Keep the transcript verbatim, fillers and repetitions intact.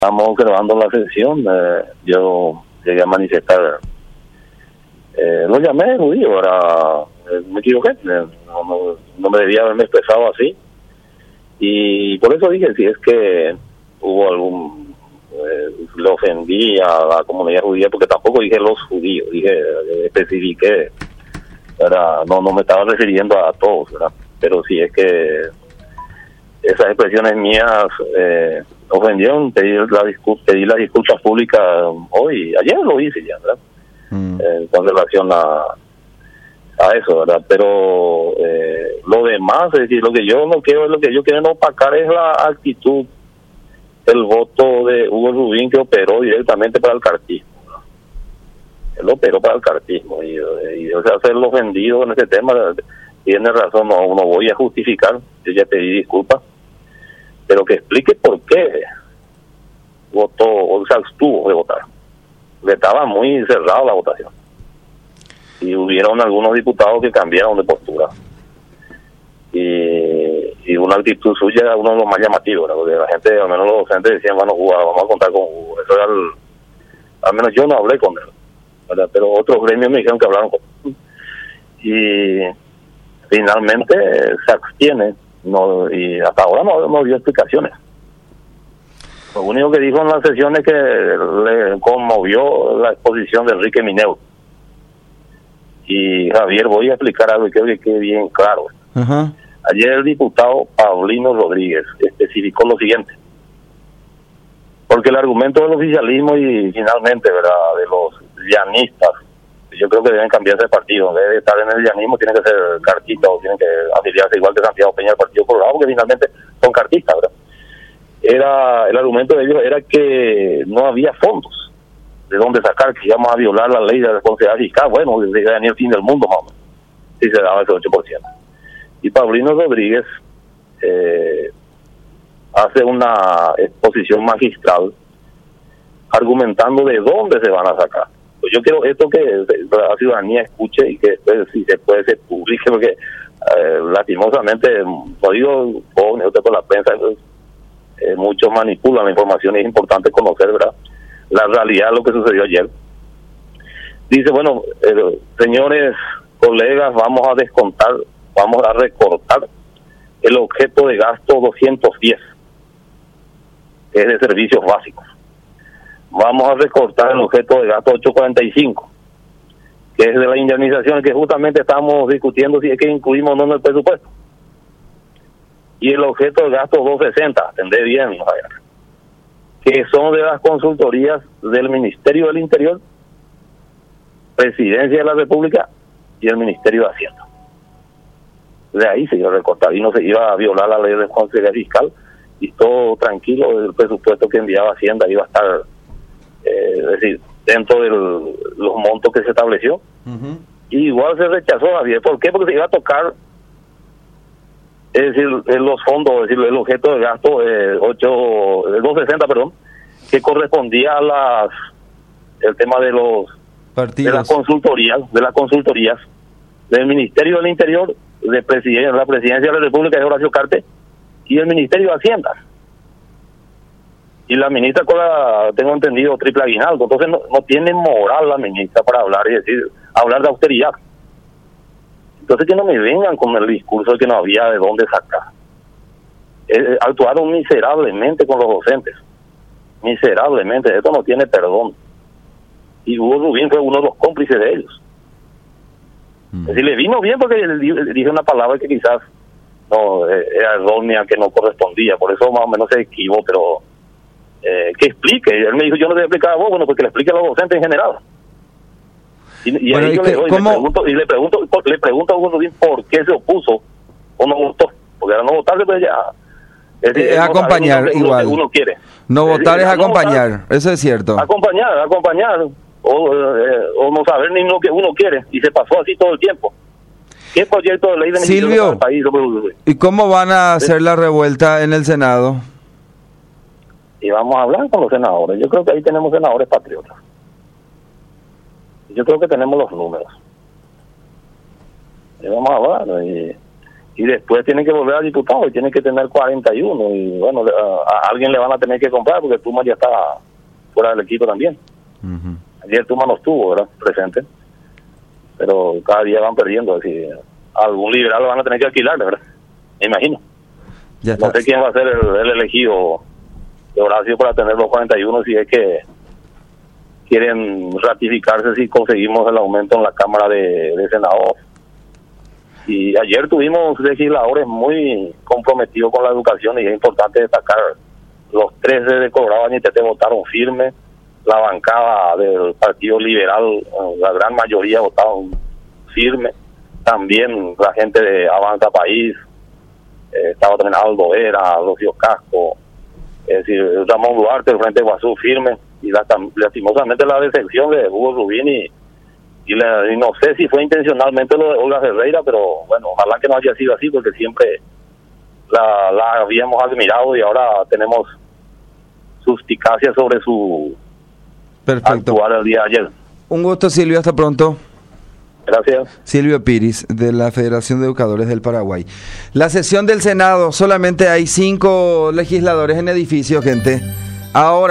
Estamos grabando la sesión, eh, yo llegué a manifestar, eh, lo llamé judío, ahora eh, me equivoqué, no, no, no me debía haberme expresado así, y por eso dije, si es que hubo algún, eh, le ofendí a la comunidad judía, porque tampoco dije los judíos, dije, eh, especifiqué, ¿verdad? No, no me estaba refiriendo a todos, ¿verdad? Pero si es que esas expresiones mías eh, ofendieron, pedí la disculpa, pedí la disculpa pública hoy, ayer lo hice ya, ¿verdad? Mm. Eh, con relación a a eso, ¿verdad? Pero eh, lo demás, es decir, lo que yo no quiero, lo que yo quiero no opacar es la actitud, el voto de Hugo Rubín, que operó directamente para el cartismo, ¿no? Él operó para el cartismo, y, y o sea, hacerlo ofendido en ese tema, tiene razón, no, no voy a justificar, yo ya pedí disculpas, pero que explique por qué votó, o sea, abstuvo de votar. Le estaba muy cerrada la votación. Y hubieron algunos diputados que cambiaron de postura. Y, y una actitud suya era uno de los más llamativos, ¿verdad? Porque la gente, al menos los docentes decían, bueno, vamos a contar con Hugo. Eso era el, al menos yo no hablé con él, ¿verdad? Pero otros gremios me dijeron que hablaron con él. Y finalmente se abstiene, no, y hasta ahora no, no dio explicaciones. Lo único que dijo en la sesión es que le conmovió la exposición de Enrique Mineu. Y Javier, voy a explicar algo y creo que quede bien claro. Uh-huh. Ayer el diputado Paulino Rodríguez especificó lo siguiente, porque el argumento del oficialismo y finalmente, ¿verdad?, de los llanistas, yo creo que deben cambiarse de partido. En vez de estar en el llanismo, tienen que ser cartistas o tienen que afiliarse igual que Santiago Peña al Partido Colorado, porque finalmente son cartistas, ¿verdad? Era, el argumento de ellos era que no había fondos de dónde sacar, que íbamos a violar la ley de responsabilidad fiscal. Bueno, desde ni el fin del mundo, más o menos, si se daba ese ocho por ciento. Y Paulino Rodríguez eh, hace una exposición magistral argumentando de dónde se van a sacar. Pues yo quiero esto que la ciudadanía escuche y que después, si se puede, se publique, porque eh, lastimosamente, no digo jóvenes, usted con la prensa, eh, muchos manipulan la información y es importante conocer, ¿verdad?, la realidad de lo que sucedió ayer. Dice, bueno, eh, señores colegas, vamos a descontar, vamos a recortar el objeto de gasto doscientos diez, que es de servicios básicos. Vamos a recortar el objeto de gasto ochocientos cuarenta y cinco, que es de la indemnización, que justamente estamos discutiendo si es que incluimos o no en el presupuesto. Y el objeto de gasto doscientos sesenta, atendé bien, Javier, que son de las consultorías del Ministerio del Interior, Presidencia de la República y el Ministerio de Hacienda. De ahí se iba a recortar y no se iba a violar la ley de responsabilidad fiscal, y todo tranquilo, el presupuesto que enviaba Hacienda iba a estar, eh, es decir, dentro de los montos que se estableció. Uh-huh. Y igual se rechazó, Javier. ¿Por qué? Porque se iba a tocar, es decir, los fondos, es decir, el objeto de gasto eh, ocho, doscientos sesenta, perdón, que correspondía a las, el tema de los partidos, de las consultorías, de las consultorías del Ministerio del Interior, de presidencia, la Presidencia de la República de Horacio Cartes y el Ministerio de Hacienda. Y la ministra, con la, tengo entendido, triple aguinaldo. Entonces no, no tiene moral la ministra para hablar y decir, hablar de austeridad. Entonces que no me vengan con el discurso de que no había de dónde sacar. Eh, actuaron miserablemente con los docentes. Miserablemente. Esto no tiene perdón. Y Hugo Rubín fue uno de los cómplices de ellos. Mm. Es decir, le vino bien porque le dije una palabra que quizás no eh, era errónea, que no correspondía. Por eso más o menos se equivocó, pero eh, que explique. Él me dijo, yo no te explicar a vos, bueno, porque le explique a los docentes en general. Y, y, bueno, ahí yo que, le, doy, le pregunto y le pregunto le pregunto a Hugo Rubín por qué se opuso o no votó, porque al no votar pues ya es, decir, es no acompañar uno, igual uno, uno quiere no es votar decir, es acompañar, no votar, eso es cierto, acompañar acompañar o, eh, o no saber ni lo que uno quiere, y se pasó así todo el tiempo. ¿Qué proyecto de ley de Silvio, para el país? ¿Y cómo van a hacer ¿sí? la revuelta en el Senado? Y vamos a hablar con los senadores. Yo creo que ahí tenemos senadores patriotas. Yo creo que tenemos los números. Y vamos a hablar. Y, y después tienen que volver a diputado y tienen que tener cuarenta y uno, y bueno, a, a alguien le van a tener que comprar porque Tuma ya está fuera del equipo también. Uh-huh. Ayer Tuma no estuvo, ¿verdad?, presente, pero cada día van perdiendo, es decir, algún liberal lo van a tener que alquilar, ¿verdad?, me imagino. Ya no sé quién va a ser el, el elegido de Horacio para tener los cuarenta y uno, si es que quieren ratificarse si conseguimos el aumento en la Cámara de, de Senadores. Y ayer tuvimos legisladores muy comprometidos con la educación, y es importante destacar, los trece de Colorado Añetete votaron firme, la bancada del Partido Liberal, la gran mayoría votaron firme, también la gente de Avanza País, eh, estaba también Aldo Vera, Rocío Casco, es decir, Ramón Duarte, el Frente Guazú firme, y la, lastimosamente la decepción de Hugo Rubín, y, y, la, y no sé si fue intencionalmente lo de Olga Ferreira, pero bueno, ojalá que no haya sido así, porque siempre la, la habíamos admirado y ahora tenemos suspicacia sobre su Perfecto. actuar el día de ayer. Un gusto, Silvio, hasta pronto. Gracias. Silvio Piris, de la Federación de Educadores del Paraguay. La sesión del Senado, solamente hay cinco legisladores en edificio, gente. Ahora